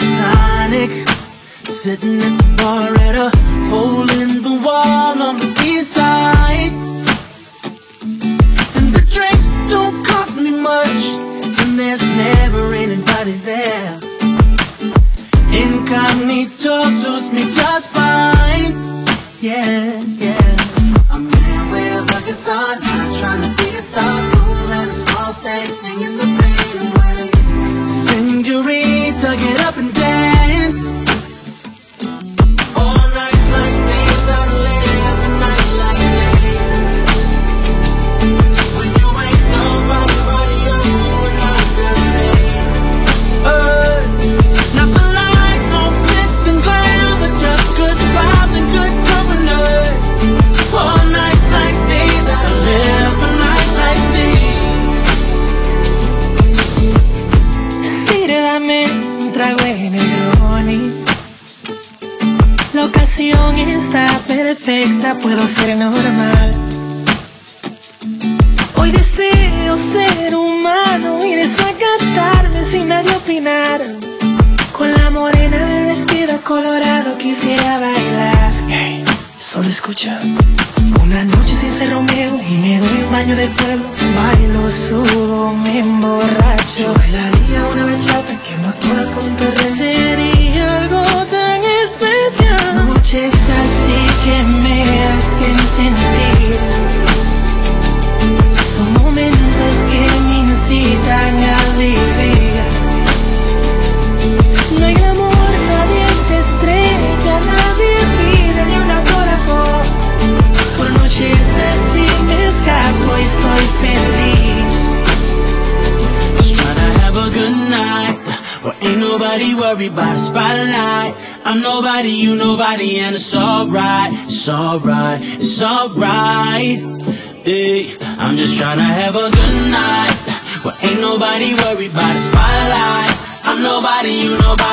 tonic, sitting at the bar at a hole in the wall on the east side. And the drinks don't cost me much, and there's never anybody there. Incognito suits me just fine. Yeah, yeah. A man with a guitar, not trying to be a star, school and a small stage, singing the pain away. Senorita, get up and dance. All nights like these, I live a night like this. When you ain't nobody but you and I'm just me. Not the lights, no glitz and glam, but just good vibes and good company. All nights like these, I live a night like these. Sírvame un trago de Negroni. La ocasión está perfecta, puedo ser normal. Hoy deseo ser humano y desacatarme sin nadie opinar. Con la morena del vestido colorado quisiera bailar. Hey, solo escucha. Una noche sin ser Romeo y me doy un baño de pueblo. Bailo, sudo, me emborracho. Bailaría una bachata que no todas con perreo. Sería algo tan especial. Noches así que me hacen sentir. Son momentos que me incitan a vivir. No hay amor, nadie se estrella, nadie pide ni una corazón. Por noches así me escapo y soy feliz. Just tryna have a good night, where ain't nobody worried about the spotlight. I'm nobody, you nobody, and it's alright, it's alright, it's alright. Hey, I'm just tryna have a good night, where ain't nobody worried about the spotlight. I'm nobody, you nobody.